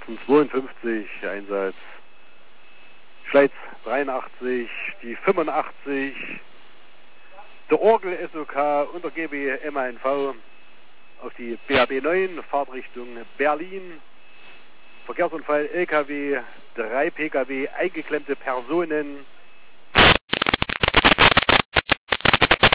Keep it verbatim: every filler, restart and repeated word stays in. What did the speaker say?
neunzehnhundertzweiundfünfzig, Einsatz Schleiz dreiundachtzig, die fünfundachtzig, der Orgel S O K und der G B M A N V auf die B H B neun, Fahrtrichtung Berlin. Verkehrsunfall L K W, drei P K W, eingeklemmte Personen.